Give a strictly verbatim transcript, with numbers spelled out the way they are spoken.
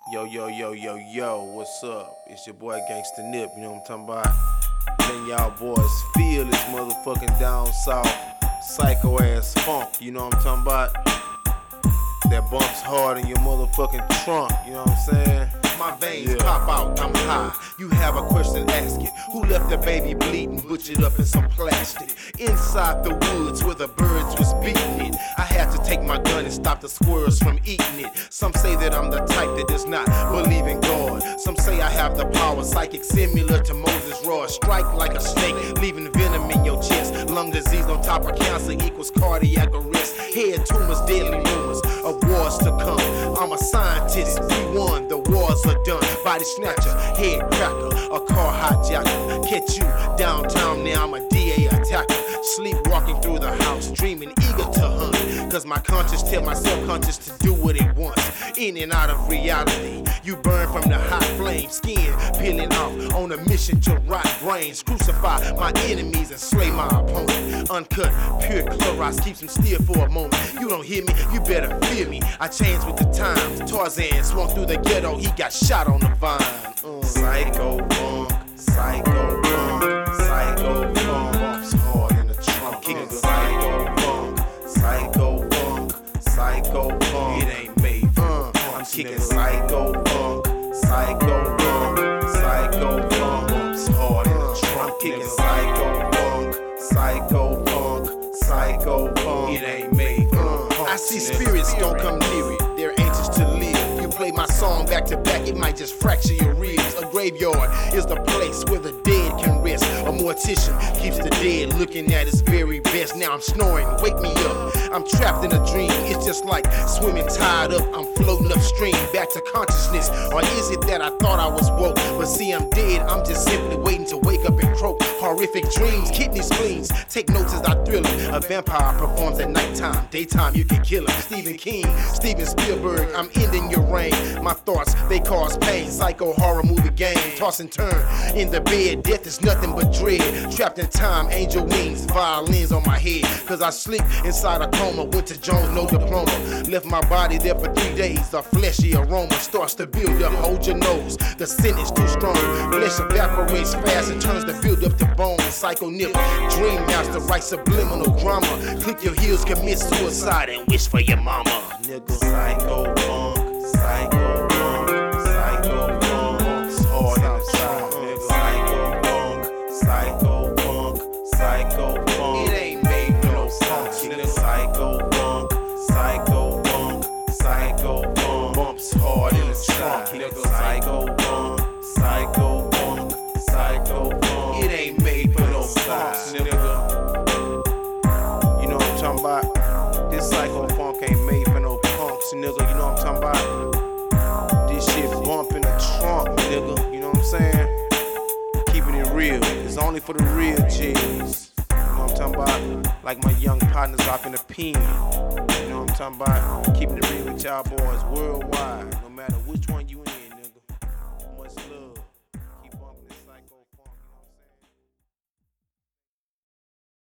Yo, yo, yo, yo, yo, what's up? It's your boy Gangsta Nip, you know what I'm talking about? Letting y'all boys feel this motherfucking down south psycho ass funk, you know what I'm talking about? That bumps hard in your motherfucking trunk, you know what I'm saying? My veins yeah. pop out, I'm high. You have a question, ask it. Who left the baby bleeding, butchered up in some plastic? Inside the woods where the birds was beating it. I had to take my gun and stop the squirrels from eating it. Some say that I'm the type that does not believe in God. Some say I have the power, psychic similar to Moses' rod. Strike like a snake, leaving venom in your chest. Lung disease on top of cancer equals cardiac arrest. Head tumors, deadly rumors of wars to come. I'm a scientist, we won, the wars are done. Body snatcher, head cracker, a car hijacker. Catch you downtown, now I'm a D A attacker. Sleepwalking through the house, dreaming, eager to hunt. Cause my conscience tell my subconscious to do what it wants. In and out of reality, you burn from the hot flame. Skin peeling off, on a mission to rot brains. Crucify my enemies and slay my opponent. Uncut, pure Clorox keeps them still for a moment. You don't hear me, you better fear me. I changed with the times. Tarzan swung through the ghetto, he got shot on the vine. Uh. Psycho punk, psycho punk, psycho punk. Bumps hard in the trunk, kicking psycho punk, psycho punk, psycho punk. It ain't made for uh, I'm kicking psycho punk, psycho punk, psycho punk. Bumps hard in the trunk, I'm kicking psycho punk, psycho punk, psycho punk. It ain't made for uh, I see spirits, don't come near it. They're anxious to live. Play my song back to back, it might just fracture your ribs. A graveyard is the place where the dead can rest. A mortician keeps the dead looking at his very best. Now I'm snoring, wake me up. I'm trapped in a dream. It's just like swimming tied up. I'm floating upstream, back to consciousness. Or is it that I thought I was woke? But see, I'm dead. I'm just simply waiting to wake up and croak. Horrific dreams, kidney spleens. Take notes as I thrill him. A vampire performs at nighttime. Daytime, you can kill him. Stephen King, Steven Spielberg. I'm ending your reign. My thoughts, they cause pain. Psycho horror movie game. Toss and turn in the bed. Death is nothing but dread. Trapped in time, angel wings. Violins on my head. Cause I sleep inside a coma. Went to Jones, no diploma. Left my body there for three days. A fleshy aroma starts to build up. Hold your nose. The scent is too strong. Flesh evaporates fast and turns the build up to bone. Psycho Nip. Dream master writes subliminal drama. Click your heels, commit suicide, and wish for your mama. Nigga. Psycho punk. Psycho punk, psycho punk, it's hard inside, nigga. Psycho punk, psycho punk, psycho punk. It ain't made for no punk, nigga. Psycho punk, psycho punk, psycho punk. Bumps hard in the trunk, nigga. Psycho punk, psycho punk, psycho punk. It ain't made for no punks, nigga. You know what I'm talking about? This psycho punk ain't made for no punks, nigga. You know what I'm talking about? Bump in the trunk, nigga, you know what I'm saying? Keeping it real, it's only for the real G's. You know what I'm talking about? Like my young partners off in the pen. You know what I'm talking about? Keeping it real with y'all boys worldwide, no matter